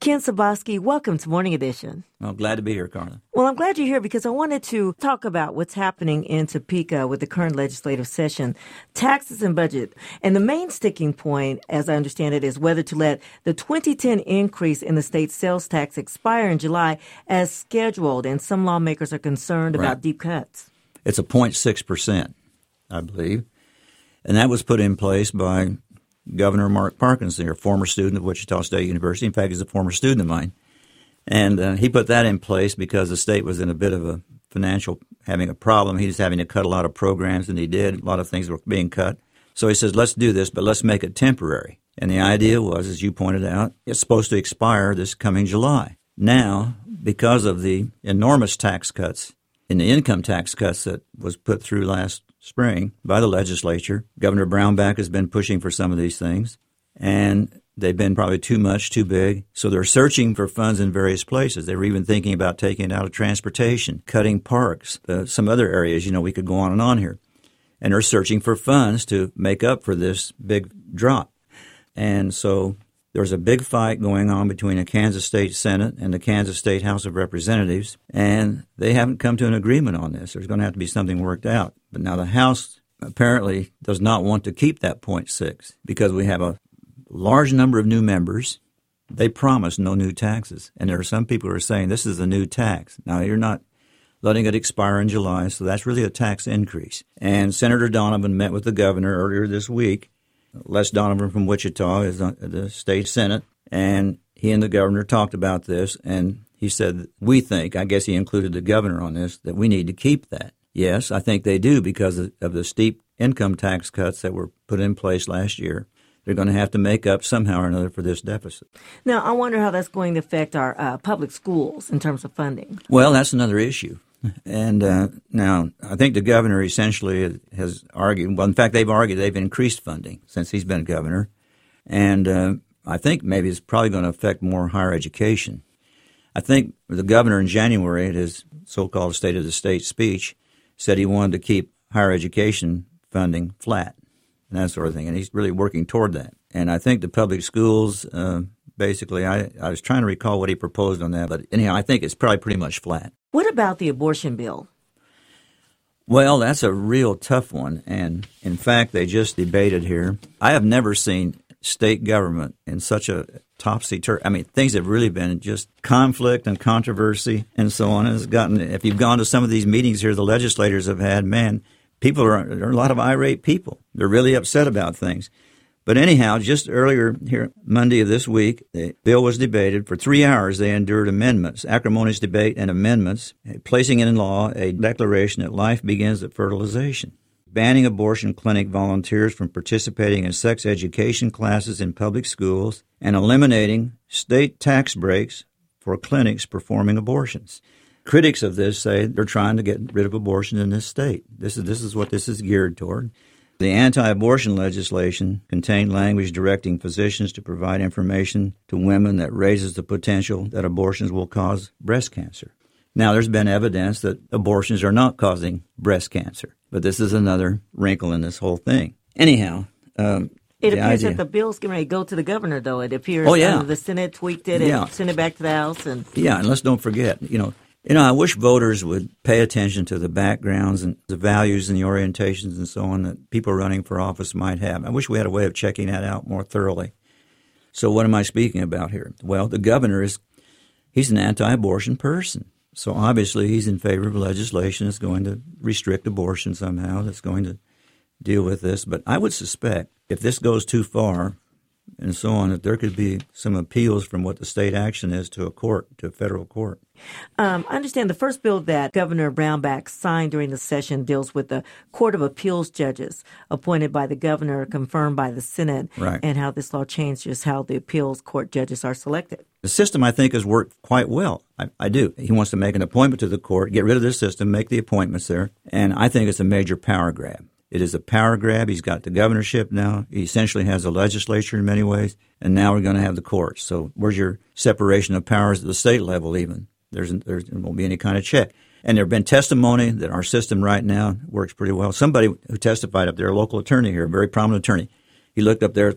Ken Saboski, welcome to Morning Edition. Well, glad to be here, Carla. Well, I'm glad you're here because I wanted to talk about what's happening in Topeka with the current legislative session, taxes and budget. And the main sticking point, as I understand it, is whether to let the 2010 increase in the state sales tax expire in July as scheduled. And some lawmakers are concerned about deep cuts. It's a 0.6%, I believe. And that was put in place by Governor Mark Parkinson, a former student of Wichita State University. In fact, he's a former student of mine. And he put that in place because the state was in a bit of a having a problem. He was having to cut a lot of programs, and he did. A lot of things were being cut. So he says, let's do this, but let's make it temporary. And the idea was, as you pointed out, it's supposed to expire this coming July. Now, because of the enormous tax cuts in the income tax cuts that was put through last spring by the legislature, Governor Brownback has been pushing for some of these things, and they've been probably too much, too big. So they're searching for funds in various places. They were even thinking about taking it out of transportation, cutting parks, some other areas. We could go on and on here. And they're searching for funds to make up for this big drop. And so there's a big fight going on between the Kansas State Senate and the Kansas State House of Representatives, and they haven't come to an agreement on this. There's going to have to be something worked out. But now the House apparently does not want to keep that 0.6 because we have a large number of new members. They promised no new taxes, and there are some people who are saying this is a new tax. Now, you're not letting it expire in July, so that's really a tax increase. And Senator Donovan met with the governor earlier this week. Les Donovan from Wichita is on the state senate, and he and the governor talked about this, and he said, we think, I guess he included the governor on this, that we need to keep that. Yes, I think they do because of the steep income tax cuts that were put in place last year. They're going to have to make up somehow or another for this deficit. Now, I wonder how that's going to affect our public schools in terms of funding. Well, that's another issue. And now, I think the governor essentially has argued, well, in fact, they've increased funding since he's been governor. And I think maybe it's probably going to affect more higher education. I think the governor in January at his so-called State of the State speech said he wanted to keep higher education funding flat and that sort of thing. And he's really working toward that. And I think the public schools, basically, I was trying to recall what he proposed on that. But anyhow, I think it's probably pretty much flat. What about the abortion bill? Well, that's a real tough one. And in fact, they just debated here. I have never seen state government in such a topsy-turvy. I mean, things have really been just conflict and controversy and so on. It's gotten, if you've gone to some of these meetings here the legislators have had, man, there are a lot of irate people. They're really upset about things. But anyhow, just earlier here, Monday of this week, the bill was debated. For 3 hours, they endured amendments, acrimonious debate and amendments, placing in law a declaration that life begins at fertilization, banning abortion clinic volunteers from participating in sex education classes in public schools, and eliminating state tax breaks for clinics performing abortions. Critics of this say they're trying to get rid of abortion in this state. This is what this is geared toward. The anti-abortion legislation contained language directing physicians to provide information to women that raises the potential that abortions will cause breast cancer. Now, there's been evidence that abortions are not causing breast cancer, but this is another wrinkle in this whole thing. Anyhow, it appears that the bill's going to go to the governor, though. It appears the Senate tweaked it and sent it back to the House. And let's don't forget, I wish voters would pay attention to the backgrounds and the values and the orientations and so on that people running for office might have. I wish we had a way of checking that out more thoroughly. So what am I speaking about here? Well, the governor he's an anti-abortion person. So obviously he's in favor of legislation that's going to restrict abortion somehow, that's going to deal with this. But I would suspect if this goes too far and so on, that there could be some appeals from what the state action is to a federal court. I understand the first bill that Governor Brownback signed during the session deals with the Court of Appeals judges appointed by the governor, confirmed by the Senate, and how this law changes how the appeals court judges are selected. The system, I think, has worked quite well. I do. He wants to make an appointment to the court, get rid of this system, make the appointments there, and I think it's a major power grab. It is a power grab. He's got the governorship now. He essentially has the legislature in many ways, and now we're going to have the courts. So where's your separation of powers at the state level even? There won't be any kind of check. And there have been testimony that our system right now works pretty well. Somebody who testified up there, a local attorney here, a very prominent attorney, he looked up there at the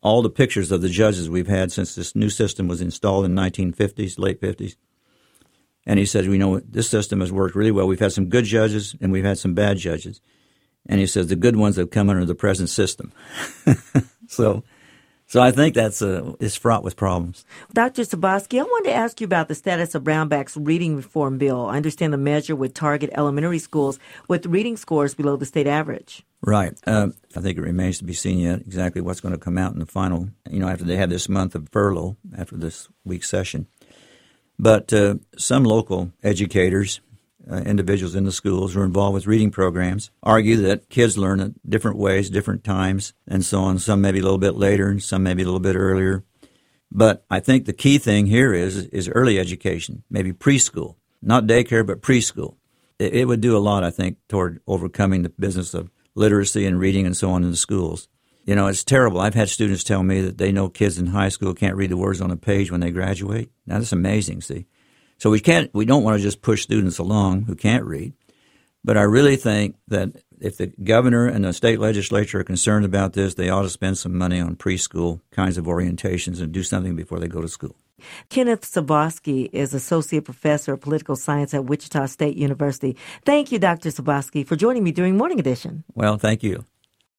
all the pictures of the judges we've had since this new system was installed in the 1950s, late 50s. And he says, this system has worked really well. We've had some good judges and we've had some bad judges. And he says the good ones have come under the present system. So I think it's fraught with problems. Dr. Soboski, I wanted to ask you about the status of Brownback's reading reform bill. I understand the measure would target elementary schools with reading scores below the state average. Right. I think it remains to be seen yet exactly what's going to come out in the final, after they have this month of furlough after this week's session. But some local educators, individuals in the schools who are involved with reading programs, argue that kids learn at different ways, different times, and so on. Some maybe a little bit later and some maybe a little bit earlier. But I think the key thing here is early education, maybe preschool, not daycare, but preschool. It would do a lot, I think, toward overcoming the business of literacy and reading and so on in the schools. It's terrible. I've had students tell me that they know kids in high school can't read the words on a page when they graduate. Now, that's amazing, see. So we don't want to just push students along who can't read. But I really think that if the governor and the state legislature are concerned about this, they ought to spend some money on preschool kinds of orientations and do something before they go to school. Kenneth Soboski is Associate Professor of Political Science at Wichita State University. Thank you, Dr. Soboski, for joining me during Morning Edition. Well, thank you.